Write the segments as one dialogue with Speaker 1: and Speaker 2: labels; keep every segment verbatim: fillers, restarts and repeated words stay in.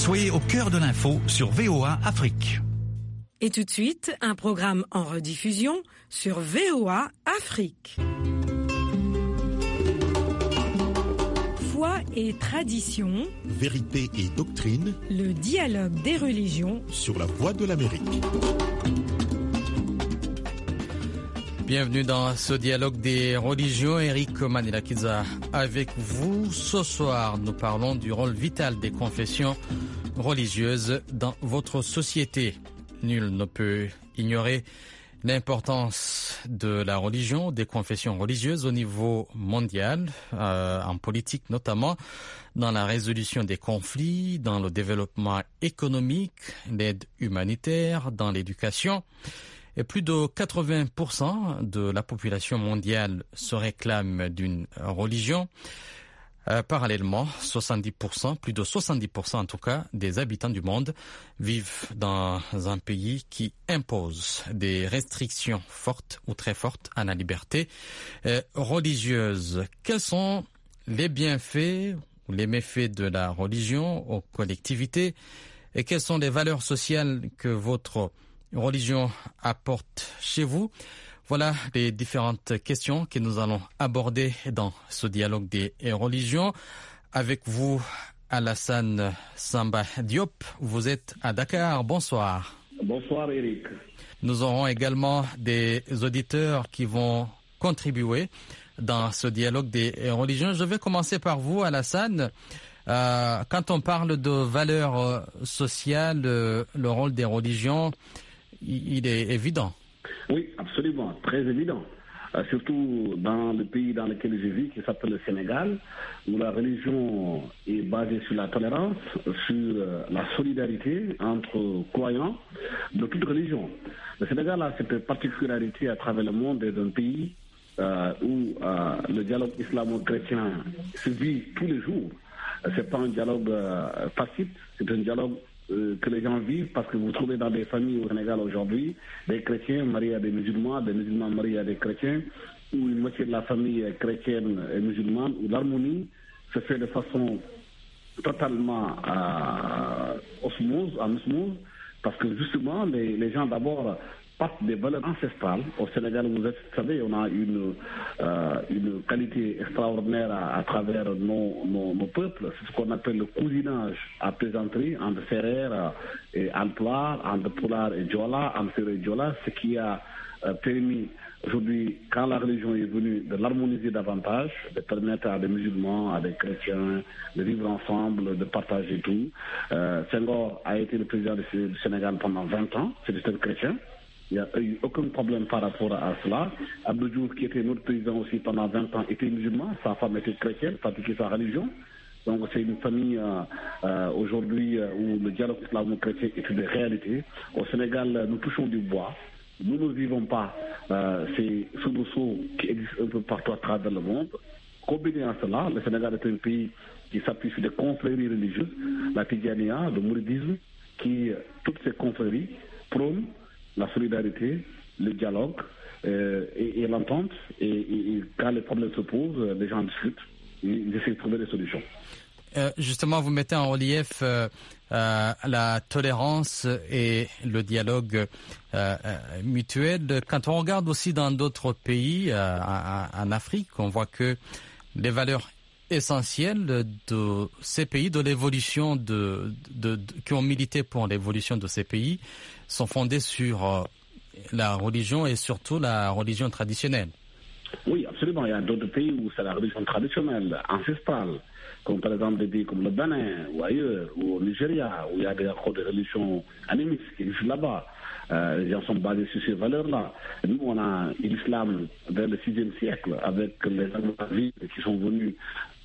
Speaker 1: Soyez au cœur de l'info sur V O A Afrique.
Speaker 2: Et tout de suite, un programme en rediffusion sur V O A Afrique. Foi et tradition,
Speaker 3: vérité et doctrine,
Speaker 2: le dialogue des religions
Speaker 3: sur la Voix de l'Amérique.
Speaker 4: Bienvenue dans ce dialogue des religions. Eric Manilakiza avec vous. Ce soir, nous parlons du rôle vital des confessions religieuses dans votre société. Nul ne peut ignorer l'importance de la religion, des confessions religieuses au niveau mondial, euh, en politique notamment, dans la résolution des conflits, dans le développement économique, l'aide humanitaire, dans l'éducation. Et plus de quatre-vingts pour cent de la population mondiale se réclame d'une religion. Euh, parallèlement, soixante-dix pour cent, plus de soixante-dix pour cent en tout cas, des habitants du monde vivent dans un pays qui impose des restrictions fortes ou très fortes à la liberté euh, religieuse. Quels sont les bienfaits ou les méfaits de la religion aux collectivités et quelles sont les valeurs sociales que votre religion apporte chez vous? Voilà les différentes questions que nous allons aborder dans ce dialogue des religions. Avec vous, Alassane Samba Diop, vous êtes à Dakar. Bonsoir.
Speaker 5: Bonsoir Eric.
Speaker 4: Nous aurons également des auditeurs qui vont contribuer dans ce dialogue des religions. Je vais commencer par vous, Alassane. Euh, quand on parle de valeurs sociales, euh, le rôle des religions, il est évident.
Speaker 5: Oui, absolument, très évident. Euh, surtout dans le pays dans lequel je vis, qui s'appelle le Sénégal, où la religion est basée sur la tolérance, sur euh, la solidarité entre croyants de toute religion. Le Sénégal a cette particularité à travers le monde d'un pays euh, où euh, le dialogue islamo-chrétien se vit tous les jours. Euh, c'est pas un dialogue euh, facile, c'est un dialogue que les gens vivent, parce que vous trouvez dans des familles au Sénégal aujourd'hui des chrétiens mariés à des musulmans, des musulmans mariés à des chrétiens, où une moitié de la famille est chrétienne et musulmane, où l'harmonie se fait de façon totalement euh, osmose, en osmose, parce que justement les, les gens d'abord partent des valeurs ancestrales. Au Sénégal, vous savez, on a une, euh, une qualité extraordinaire à, à travers nos, nos, nos peuples. C'est ce qu'on appelle le cousinage à plaisanterie entre Ferrer et Alpulaar, entre Pulaar et Diola, entre Ferrer et Diola, ce qui a euh, permis aujourd'hui, quand la religion est venue, de l'harmoniser davantage, de permettre à des musulmans, à des chrétiens de vivre ensemble, de partager tout. Euh, Senghor a été le président du Sénégal pendant vingt ans, c'est un chrétien. Il n'y a eu aucun problème par rapport à cela. Abdou Diouf, qui était notre président aussi pendant vingt ans, était musulman. Sa femme était chrétienne, pratiquait sa religion. Donc c'est une famille euh, euh, aujourd'hui euh, où le dialogue islamo-chrétien est une réalité. Au Sénégal, nous touchons du bois. Nous ne vivons pas euh, ces soubresauts qui existent un peu partout à travers le monde. Combiné à cela, le Sénégal est un pays qui s'appuie sur des confréries religieuses, la Tidjania, le mouridisme, qui, toutes ces confréries, prônent la solidarité, le dialogue euh, et, et l'entente. Et, et, et quand les problèmes se posent, les gens discutent, ils essaient de trouver des solutions.
Speaker 4: Euh, justement, vous mettez en relief euh, euh, la tolérance et le dialogue euh, mutuel. Quand on regarde aussi dans d'autres pays, euh, en, en Afrique, on voit que les valeurs essentielles de ces pays, de l'évolution de, de, de, qui ont milité pour l'évolution de ces pays, sont fondées sur euh, la religion et surtout la religion traditionnelle.
Speaker 5: Oui, absolument. Il y a d'autres pays où c'est la religion traditionnelle, ancestrale, comme par exemple des pays comme le Bénin ou ailleurs, ou au Nigeria, où il y a des accords de religion animistes qui existent là-bas. Euh, les gens sont basés sur ces valeurs-là. Nous, on a l'islam vers le sixième siècle, avec les Almoravides qui sont venus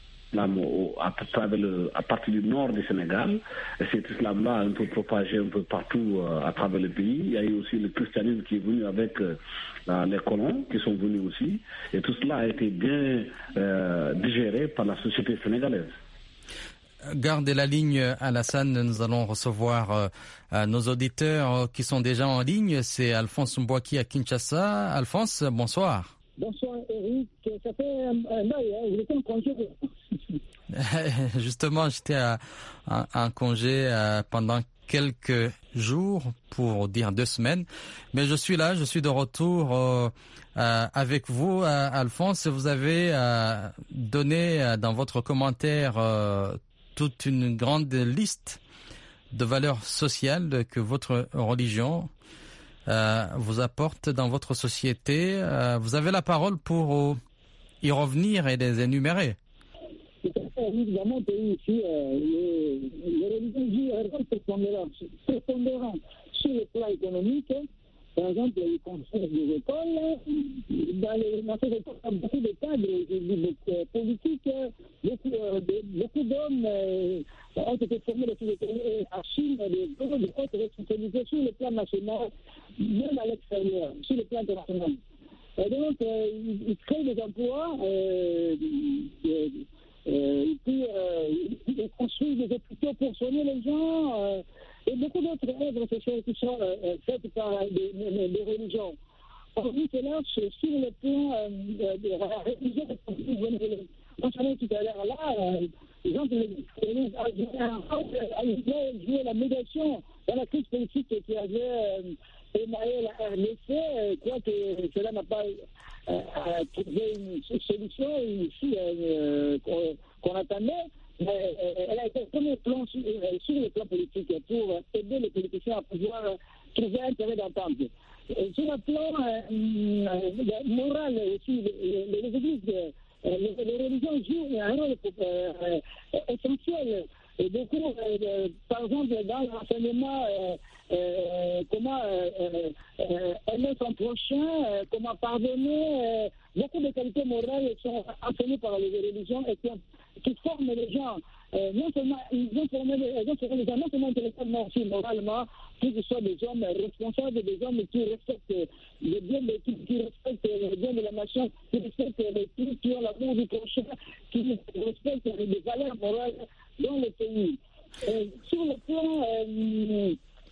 Speaker 5: à, travers le, à partir du nord du Sénégal. Et cet islam-là a un peu propagé un peu partout euh, à travers le pays. Il y a eu aussi le christianisme qui est venu avec euh, les colons qui sont venus aussi. Et tout cela a été bien euh, digéré par la société sénégalaise.
Speaker 4: Gardez la ligne, Alassane. Nous allons recevoir euh, nos auditeurs qui sont déjà en ligne. C'est Alphonse Mbouaki à Kinshasa. Alphonse, bonsoir.
Speaker 6: Bonsoir Eric, ça fait un bail, hein. Vous êtes en congé.
Speaker 4: Justement, j'étais en congé euh, pendant quelques jours, pour dire deux semaines. Mais je suis là, je suis de retour euh, euh, avec vous, euh, Alphonse. Vous avez euh, donné euh, dans votre commentaire euh, toute une grande liste de valeurs sociales que votre religion euh, vous apporte dans votre société. Euh, vous avez la parole pour euh, y revenir et les énumérer.
Speaker 6: Évidemment, ici, euh, les, les religions jouent un rôle prépondérant, prépondérant sur le plan économique. Par exemple, ils construisent des écoles. Dans, les, dans ces écoles, il y a beaucoup de cadres de politiques. Beaucoup, euh, de, beaucoup d'hommes euh, ont été formés dans ces écoles. À Chine, des gros de haute responsabilité sur le plan national, même à l'extérieur, sur le plan international. Et donc, euh, ils, ils créent des emplois. Euh, euh, Euh, et puis, euh, ils construisent des hôpitaux pour soigner les gens euh, et beaucoup d'autres œuvres sociales qui sont euh, faites par des, des, des religions. Aujourd'hui, c'est là, sur le plan euh, de la religion, on parlait tout à l'heure là, euh, les gens qui ont joué la médiation dans la crise politique qui avait euh, émaillé la R D C, euh, quoique cela n'a pas euh, trouvé une solution ici euh, qu'on, qu'on attendait, mais euh, elle a été premier plan sur, euh, sur le plan politique pour aider les politiciens à pouvoir euh, trouver un terrain d'entente. Et sur le plan euh, euh, moral aussi, les, les églises, euh, les, les religions jouent un rôle euh, essentiel. Et beaucoup, euh, par exemple, dans l'enseignement, euh, euh, comment euh, euh, aimer son prochain, euh, comment pardonner, euh, beaucoup de qualités morales sont enseignées par les religions et qui, qui forment les gens. Euh, non seulement, ils ont formé les, ils ont formé les gens, non seulement intellectuellement, aussi moralement, pour que ce soit des hommes responsables, des hommes qui respectent les biens de, qui, qui respectent les biens de la nation, qui respectent les qui, qui ont l'amour du prochain, qui respectent les valeurs morales dans le pays. Euh, sur le plan, euh,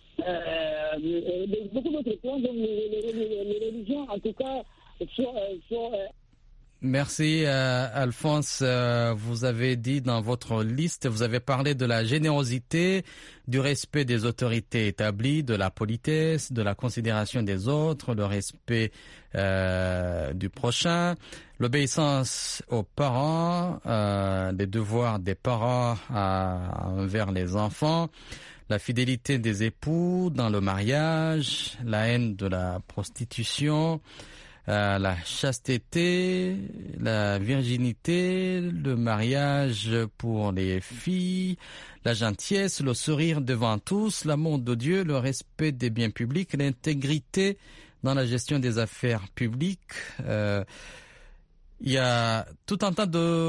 Speaker 6: euh, de beaucoup d'autres plans, donc les, les, les, les religions, en tout cas, sont... sont euh,
Speaker 4: Merci euh, Alphonse, euh, vous avez dit dans votre liste, vous avez parlé de la générosité, du respect des autorités établies, de la politesse, de la considération des autres, le respect euh, du prochain, l'obéissance aux parents, euh, les devoirs des parents à, envers les enfants, la fidélité des époux dans le mariage, la haine de la prostitution, Euh, la chasteté, la virginité, le mariage pour les filles, la gentillesse, le sourire devant tous, l'amour de Dieu, le respect des biens publics, l'intégrité dans la gestion des affaires publiques. Euh, il y a tout un tas de,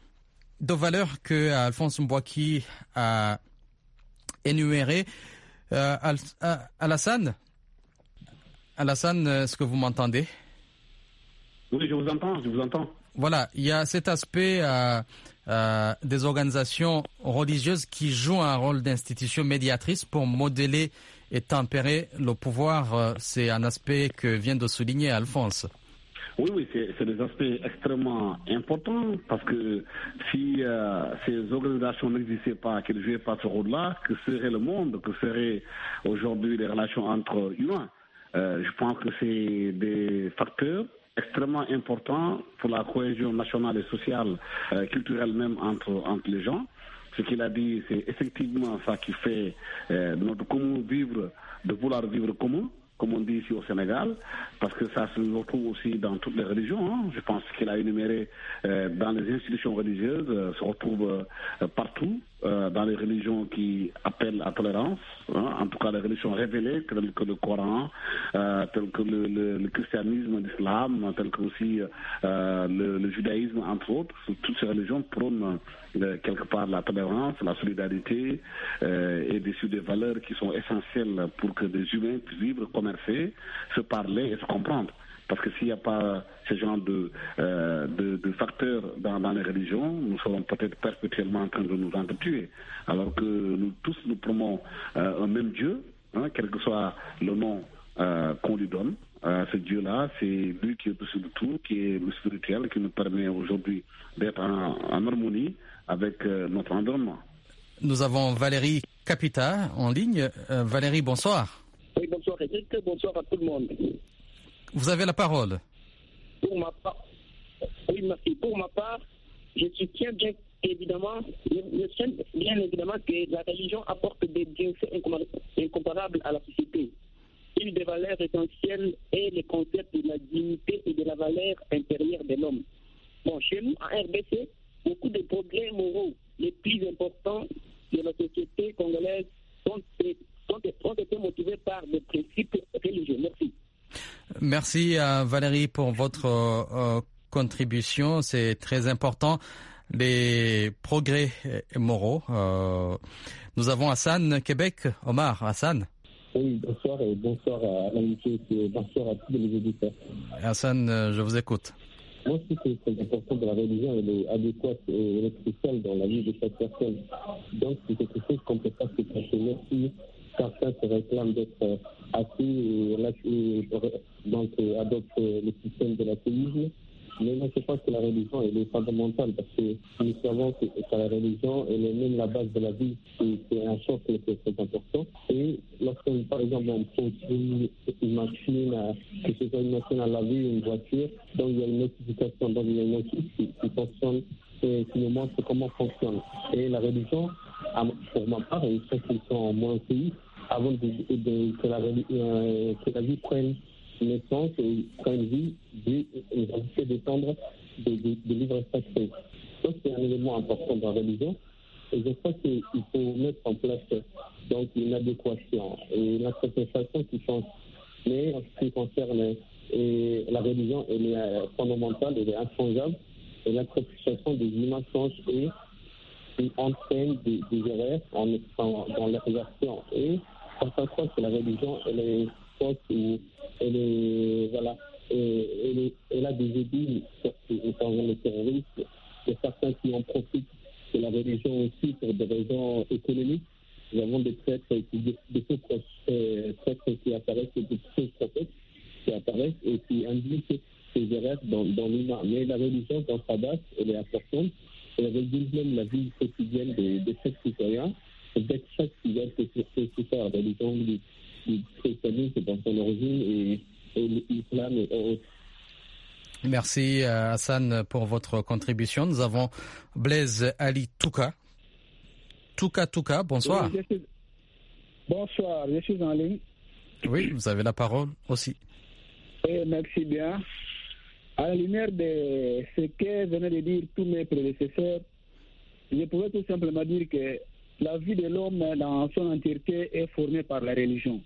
Speaker 4: de valeurs que Alphonse Mbouaki a énumérées. Euh, Al, Alassane, Alassane, est-ce que vous m'entendez?
Speaker 5: Oui, je vous entends, je vous entends.
Speaker 4: Voilà, il y a cet aspect euh, euh, des organisations religieuses qui jouent un rôle d'institution médiatrice pour modeler et tempérer le pouvoir. Euh, c'est un aspect que vient de souligner Alphonse.
Speaker 5: Oui, oui, c'est, c'est des aspects extrêmement importants parce que si euh, ces organisations n'existaient pas, qu'elles ne jouaient pas ce rôle-là, que serait le monde, que seraient aujourd'hui les relations entre humains? euh, Je pense que c'est des facteurs extrêmement important pour la cohésion nationale et sociale, euh, culturelle même entre, entre les gens. Ce qu'il a dit, c'est effectivement ça qui fait euh, notre commun vivre, de vouloir vivre commun, comme on dit ici au Sénégal, parce que ça se retrouve aussi dans toutes les religions. Hein. Je pense qu'il a énuméré euh, dans les institutions religieuses, euh, se retrouve euh, partout, euh, dans les religions qui appellent à tolérance, hein, en tout cas les religions révélées, telles que le Coran, euh, telles que le, le, le christianisme, l'islam, telles que aussi euh, le, le judaïsme, entre autres. Toutes ces religions prônent euh, quelque part la tolérance, la solidarité euh, et dessus des valeurs qui sont essentielles pour que des humains puissent vivre, commercer, se parler et se comprendre. Parce que s'il n'y a pas ce genre de, euh, de, de facteurs dans, dans les religions, nous serons peut-être perpétuellement en train de nous entretuer. Alors que nous tous, nous promouvons euh, un même Dieu, hein, quel que soit le nom euh, qu'on lui donne. Euh, ce Dieu-là, c'est lui qui est au-dessus de tout, qui est le spirituel, qui nous permet aujourd'hui d'être en, en harmonie avec euh, notre environnement.
Speaker 4: Nous avons Valérie Capita en ligne. Euh, Valérie, bonsoir.
Speaker 6: Oui, bonsoir Eric, bonsoir à tout le monde.
Speaker 4: Vous avez la parole.
Speaker 6: Pour ma part, oui, merci. Pour ma part, je soutiens bien évidemment, je tiens bien évidemment que la religion apporte des bienfaits incomparables à la société. Une des valeurs essentielles est le concept de la dignité et de la valeur intérieure de l'homme. Bon, chez nous, en R D C, beaucoup de progrès moraux les plus importants de la société congolaise sont, sont, ont été motivés par des principes religieux. Merci.
Speaker 4: Merci à Valérie pour votre euh, contribution. C'est très important. Les progrès moraux. Euh, nous avons Hassan, Québec. Omar, Hassan.
Speaker 7: Oui, bonsoir et bonsoir à l'amitié et bonsoir à tous les auditeurs.
Speaker 4: Hassan, je vous écoute.
Speaker 7: Moi, je trouve que c'est très important de la religion, elle est adéquate et elle est cruciale dans la vie de chaque personne. Donc, c'est quelque chose qu'on ne peut pas se cacher. Même si certains se réclament d'être athées et, et donc adoptent le système de l'athéisme. Mais moi, je pense que la religion, elle est fondamentale parce que nous savons que, que la religion, elle est même la base de la vie. C'est, c'est un choc qui est très important. Et lorsque, par exemple, on construit une machine, que ce soit une machine à laver, une voiture, donc il y a une notification, donc il y a une notice qui, qui fonctionne, et qui nous montre comment fonctionne. Et la religion, pour ma part, et ceux qui sont moins pays, avant de, de, que, la, euh, que la vie prenne naissance et prenne vie, Dieu nous a fait descendre de, de, de livres sacrés. Donc c'est un élément important dans la religion. Et je crois qu'il faut mettre en place donc une adéquation et l'interprétation qui change. Mais en ce qui concerne et la religion, elle est fondamentale, elle est inchangeable. Et l'interprétation des humains change et il entraîne des, des erreurs en, en, dans leur version. Et certains croient que la religion, elle est fausse ou elle est, voilà, et, elle, est, elle a des idées sur le terrorisme. Il y a certains qui en profitent de la religion aussi pour des raisons économiques. Nous avons des prêtres, des, des faux prêtres qui apparaissent, des faux prophètes qui apparaissent et qui indiquent ces erreurs dans, dans l'humain. Mais la religion, dans sa base, elle est importante. Elle régule même la vie quotidienne de, de chaque citoyen. Et dès que chaque citoyen peut se faire la religion du, du christianisme dans son origine et, et l'islam et autres.
Speaker 4: Merci Hassan pour votre contribution. Nous avons Blaise Ali Touka. Touka Touka, bonsoir.
Speaker 6: Oui, suis... Bonsoir, je suis en ligne.
Speaker 4: Oui, vous avez la parole aussi.
Speaker 6: Et merci bien. À la lumière de ce que venaient de dire tous mes prédécesseurs, je pouvais tout simplement dire que la vie de l'homme dans son entièreté est formée par la religion.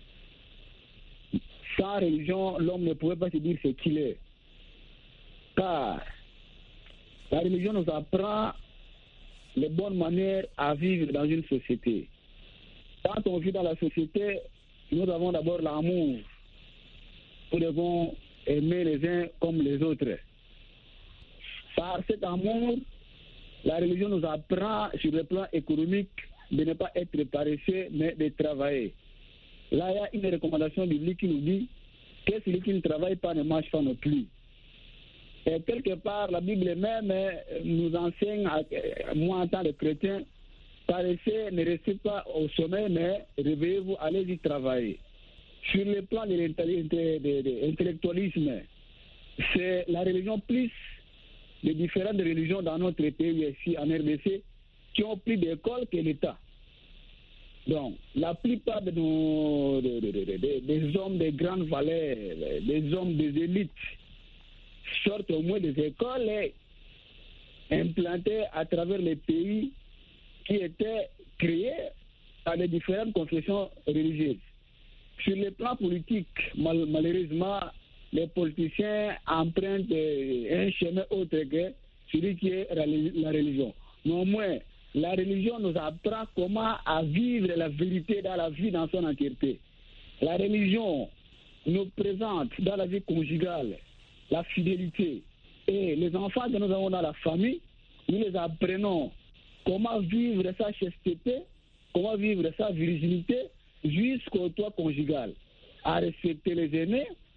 Speaker 6: Sans religion, l'homme ne pouvait pas se dire ce qu'il est. Car la religion nous apprend les bonnes manières à vivre dans une société. Quand on vit dans la société, nous avons d'abord l'amour. Nous devons aimer les uns comme les autres. Par cet amour, la religion nous apprend sur le plan économique de ne pas être paresseux, mais de travailler. Là, il y a une recommandation biblique qui nous dit que celui qui ne travaille pas ne mange pas non plus. Et quelque part, la Bible même nous enseigne, moi en tant que chrétien, paresseux, ne restez pas au sommet, mais réveillez-vous, allez-y travailler. Sur le plan de l'intellectualisme, c'est la religion plus les différentes religions dans notre pays, ici en R D C, qui ont plus d'école que l'État. Donc, la plupart de nos, de, de, de, de, des hommes de grande valeur, des hommes des élites, sortent au moins des écoles implantées à travers les pays qui étaient créés par les différentes confessions religieuses. Sur le plan politique, mal, malheureusement, les politiciens empruntent un chemin autre que celui qui est la religion. Néanmoins, la religion nous apprend comment à vivre la vérité dans la vie dans son entièreté. La religion nous présente dans la vie conjugale la fidélité. Et les enfants que nous avons dans la famille, nous les apprenons comment vivre sa chasteté, comment vivre sa virginité jusqu'au toit conjugal, à respecter les aînés,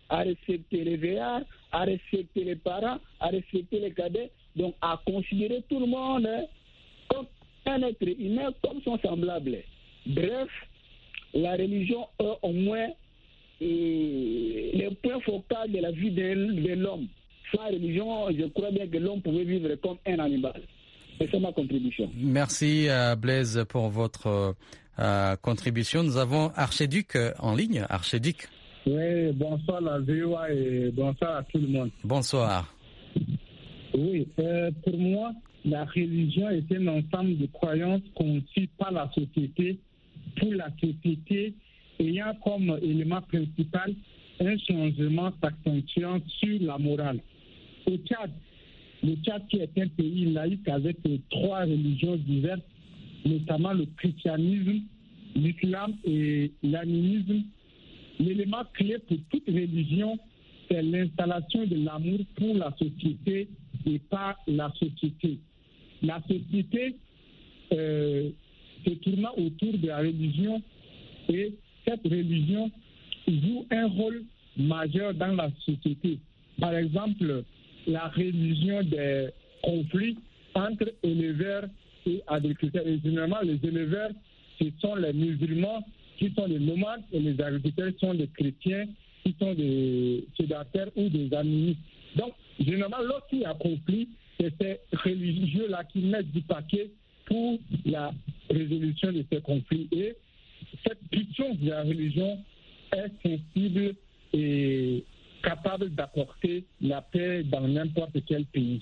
Speaker 6: à respecter les vieillards, à respecter les parents, à respecter les cadets, donc à considérer tout le monde hein, comme un être humain, comme son semblable. Bref, la religion est au moins et les points focaux de la vie de, de l'homme. Sans religion, je crois bien que l'homme pouvait vivre comme un animal. Et c'est ma contribution.
Speaker 4: Merci euh, Blaise pour votre euh, contribution. Nous avons Archiduc euh, en ligne. Archiduc.
Speaker 8: Oui, bonsoir la V O A et bonsoir à tout le monde.
Speaker 4: Bonsoir.
Speaker 8: Oui, euh, pour moi, la religion est un ensemble de croyances conçues par la société pour la société, ayant comme élément principal un changement s'accentuant sur la morale. Au Tchad, le Tchad qui est un pays laïque avec trois religions diverses, notamment le christianisme, l'islam et l'animisme, l'élément clé pour toute religion, c'est l'installation de l'amour pour la société et par la société. La société euh, se tournant autour de la religion et cette religion joue un rôle majeur dans la société. Par exemple, la religion des conflits entre éleveurs et agriculteurs. Et généralement, les éleveurs, ce sont les musulmans qui sont des nomades et les agriculteurs sont des chrétiens qui sont des sédentaires ou des animistes. Donc, généralement, lorsqu'il y a conflit, c'est ces religieux-là qui mettent du paquet pour la résolution de ces conflits. Et cette puissance de la religion est sensible et capable d'apporter la paix dans n'importe quel pays.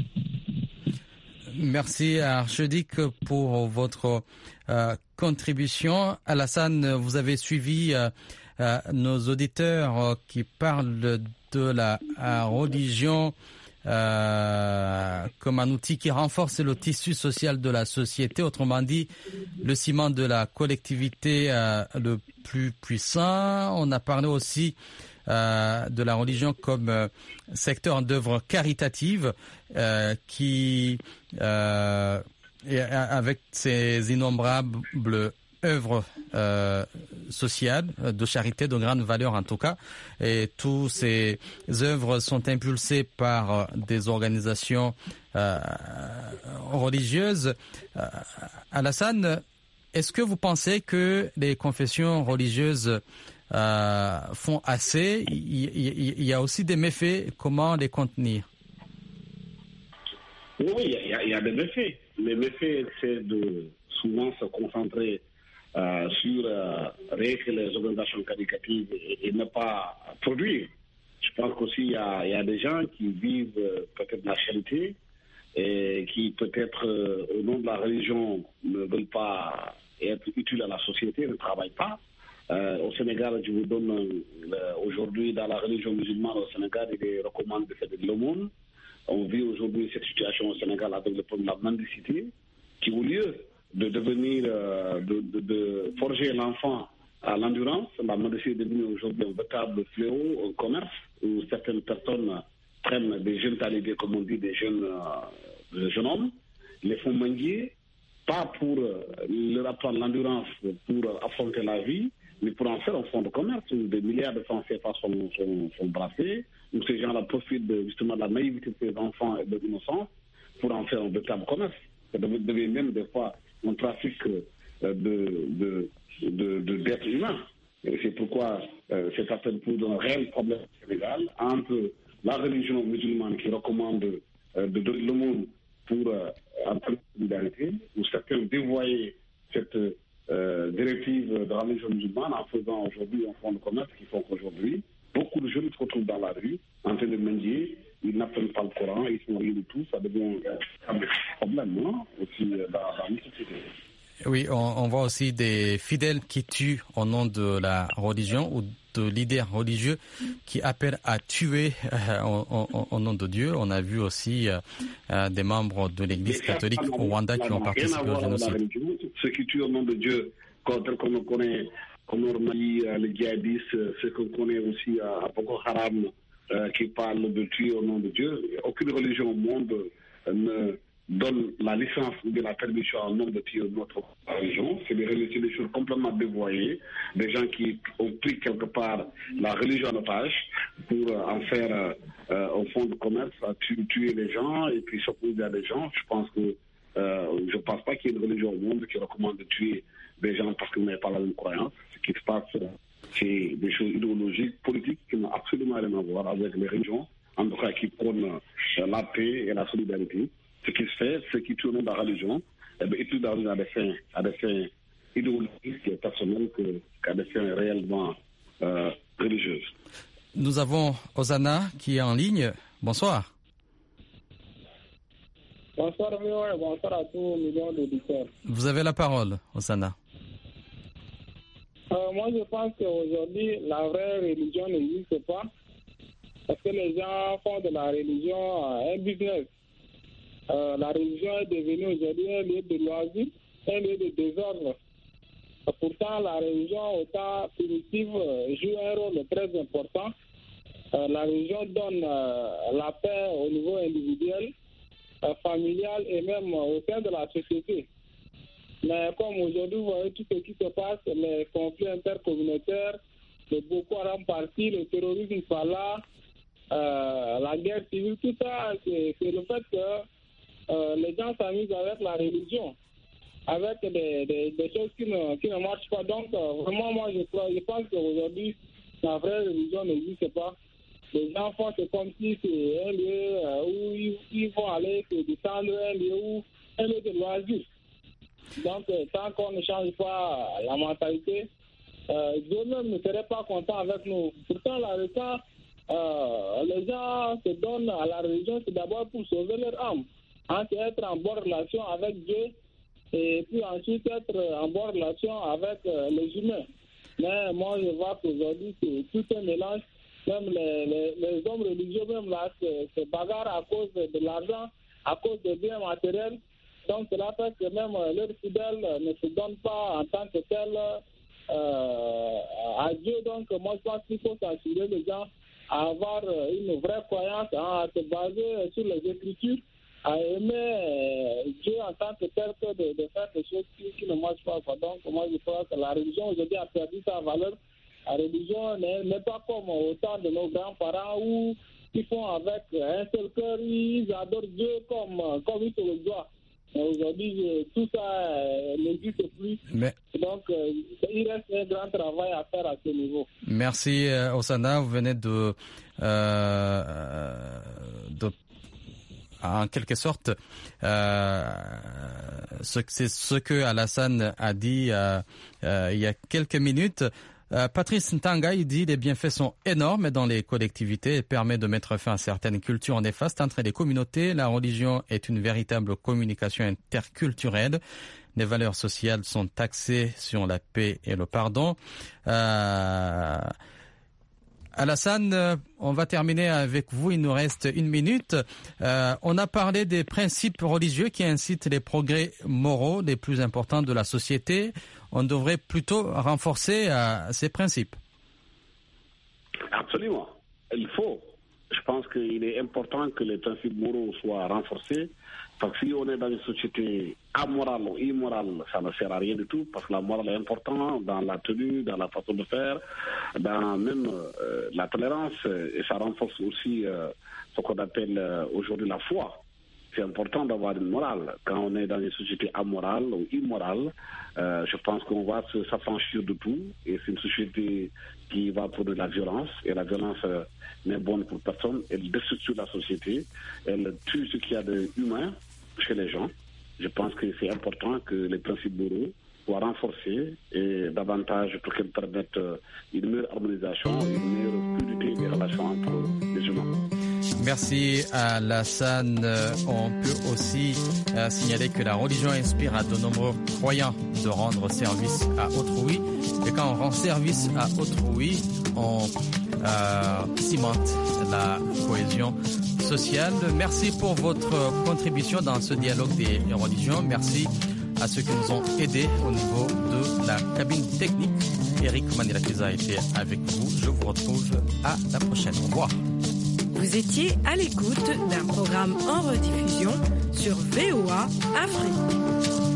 Speaker 4: Merci Archiduc pour votre euh, contribution. Alassane, vous avez suivi euh, euh, nos auditeurs euh, qui parlent de la euh, religion euh, comme un outil qui renforce le tissu social de la société, autrement dit le ciment de la collectivité euh, le plus puissant. On a parlé aussi Euh, de la religion comme euh, secteur d'œuvre caritative euh, qui, euh, et, avec ses innombrables œuvres euh, sociales, de charité, de grande valeur en tout cas, et toutes ces œuvres sont impulsées par des organisations euh, religieuses. Euh, Alassane, est-ce que vous pensez que les confessions religieuses Euh, font assez? Il, il, il y a aussi des méfaits. Comment les contenir?
Speaker 5: Oui, il y, a, il y a des méfaits. Les méfaits, c'est de souvent se concentrer euh, sur euh, que les organisations caritatives et, et ne pas produire. Je pense qu'aussi il y a, il y a des gens qui vivent euh, peut-être la charité et qui peut-être euh, au nom de la religion ne veulent pas être utiles à la société, ne travaillent pas. Euh, au Sénégal, je vous donne euh, aujourd'hui dans la religion musulmane au Sénégal, il est recommandé de faire de l'aumône. On vit aujourd'hui cette situation au Sénégal avec le problème de la mendicité, qui au lieu de devenir, euh, de, de, de forger l'enfant à l'endurance, la mendicité est devenue aujourd'hui un véritable fléau, un commerce où certaines personnes prennent des jeunes talibés, comme on dit, des jeunes, euh, des jeunes hommes, les font mendier, pas pour euh, leur apprendre l'endurance pour euh, affronter la vie, mais pour en faire un fonds de commerce où des milliards de francs C F A sont, sont, sont brassés, où ces gens-là profitent de, justement de la naïveté de ces enfants et de l'innocence pour en faire un véritable commerce. Ça devient même des fois un trafic euh, de, de, de, de, d'êtres humains. Et c'est pourquoi euh, c'est certainement pour un réel problème au Sénégal entre la religion musulmane qui recommande euh, de donner le monde pour euh, un peu de solidarité, où certains dévoyaient cette Euh, directive de la religion musulmane en faisant aujourd'hui un fonds de commerce qui font qu'aujourd'hui, beaucoup de jeunes se retrouvent dans la rue en train de mendier, ils n'apprennent pas le Coran, ils sont rien du tout, ça devient un problème non aussi dans, dans une société.
Speaker 4: Oui, on, on voit aussi des fidèles qui tuent au nom de la religion ou de leaders religieux qui appellent à tuer euh, au, au, au nom de Dieu. On a vu aussi euh, euh, des membres de l'Église catholique au Rwanda qui ont participé au génocide.
Speaker 5: Ceux qui tuent au nom de Dieu, comme on connaît, comme on dit les djihadistes, ceux qu'on connaît aussi à Boko Haram, euh, qui parlent de tuer au nom de Dieu. Aucune religion au monde euh, ne, donne la licence ou la permission à un nombre de tirs de notre religion. C'est des, des choses complètement dévoyées, des gens qui ont pris quelque part la religion en otage pour en faire euh, un fonds de commerce, à tuer, tuer les gens et puis s'opposer à des gens. Je pense que euh, je ne pense pas qu'il y ait une religion au monde qui recommande de tuer des gens parce que vous n'avez pas la même croyance. Ce qui se passe, c'est des choses idéologiques, politiques qui n'ont absolument rien à voir avec les religions, en tout cas qui prônent euh, la paix et la solidarité. Ce qui se fait, ce qui tourne dans la religion, eh bien, étudie dans à des fins, à des fins idéologiques et personnelles que, qu'à des fins réellement euh, religieuses.
Speaker 4: Nous avons Osana qui est en ligne. Bonsoir.
Speaker 9: Bonsoir, bonsoir à tous millions d'auditeurs.
Speaker 4: Vous avez la parole, Osana.
Speaker 9: Euh, moi, je pense qu'aujourd'hui, la vraie religion n'existe pas parce que les gens font de la religion un business. Euh, la religion est devenue aujourd'hui un lieu de loisir, un lieu de désordre. Pourtant, la religion, au temps primitif, joue un rôle très important. Euh, la religion donne euh, la paix au niveau individuel, euh, familial et même au sein de la société. Mais comme aujourd'hui, vous voyez tout ce qui se passe, les conflits intercommunautaires, le Boko Haram parti, le terrorisme par là, euh, la guerre civile, tout ça, c'est, c'est le fait que Euh, les gens s'amusent avec la religion, avec des, des, des choses qui ne, qui ne marchent pas. Donc, euh, vraiment, moi, je, crois, je pense qu'aujourd'hui, la vraie religion n'existe pas. Les gens font c'est comme si c'est un lieu euh, où ils, ils vont aller se descendre, un lieu où un lieu de loisir. Donc, euh, tant qu'on ne change pas la mentalité, euh, Dieu même ne serait pas content avec nous. Pourtant, la religion, euh, les gens se donnent à la religion, c'est d'abord pour sauver leur âme. Hein, c'est être en bonne relation avec Dieu et puis ensuite être en bonne relation avec euh, les humains. Mais moi, je vois qu'aujourd'hui, c'est tout un mélange. Même les, les, les hommes religieux, même là, se, se bagarrent à cause de l'argent, à cause des biens matériels. Donc, cela fait que même euh, leurs fidèles ne se donnent pas en tant que tels euh, à Dieu. Donc, moi, je pense qu'il faut s'assurer les gens à avoir une vraie croyance, hein, à se baser sur les Écritures, à aimer euh, Dieu en tant que tel que de, de faire des choses qui, qui ne marchent pas. Quoi. Donc, moi, je crois que la religion aujourd'hui a perdu sa valeur. La religion n'est, n'est pas comme au temps de nos grands-parents où ils font avec un seul cœur, ils adorent Dieu comme, comme ils se le doivent. Aujourd'hui, je, tout ça euh, n'existe plus. Mais... Donc, euh, il reste un grand travail à faire à ce niveau.
Speaker 4: Merci, euh, Osana. Vous venez de... Euh, de en quelque sorte, euh, ce, c'est ce que Alassane a dit euh, euh, il y a quelques minutes. Euh, Patrice Ntanga, il dit les bienfaits sont énormes dans les collectivités et permet de mettre fin à certaines cultures néfastes entre les communautés. La religion est une véritable communication interculturelle. Les valeurs sociales sont axées sur la paix et le pardon. Euh, Alassane, on va terminer avec vous. Il nous reste une minute. Euh, on a parlé des principes religieux qui incitent les progrès moraux les plus importants de la société. On devrait plutôt renforcer euh, ces principes.
Speaker 5: Absolument. Il faut. Je pense qu'il est important que les principes moraux soient renforcés. Parce que si on est dans une société amorale ou immorale, ça ne sert à rien du tout, parce que la morale est importante dans la tenue, dans la façon de faire, dans même euh, la tolérance, et ça renforce aussi euh, ce qu'on appelle euh, aujourd'hui la foi. C'est important d'avoir une morale. Quand on est dans une société amorale ou immorale, euh, je pense qu'on va se, s'affranchir de tout, et c'est une société qui va produire de la violence, et la violence euh, n'est bonne pour personne. Elle destructure la société, elle tue ce qu'il y a d'humain chez les gens. Je pense que c'est important que les principes moraux soient renforcés et davantage pour qu'ils permettent une meilleure harmonisation et une meilleure fluidité des relations entre les humains.
Speaker 4: Merci à Alassane. On peut aussi euh, signaler que la religion inspire à de nombreux croyants de rendre service à autrui. Et quand on rend service à autrui, on euh, cimente la cohésion sociale. Merci pour votre contribution dans ce dialogue des religions. Merci à ceux qui nous ont aidés au niveau de la cabine technique. Eric Manilakiza a été avec vous. Je vous retrouve à la prochaine. Au revoir.
Speaker 2: Vous étiez à l'écoute d'un programme en rediffusion sur V O A Afrique.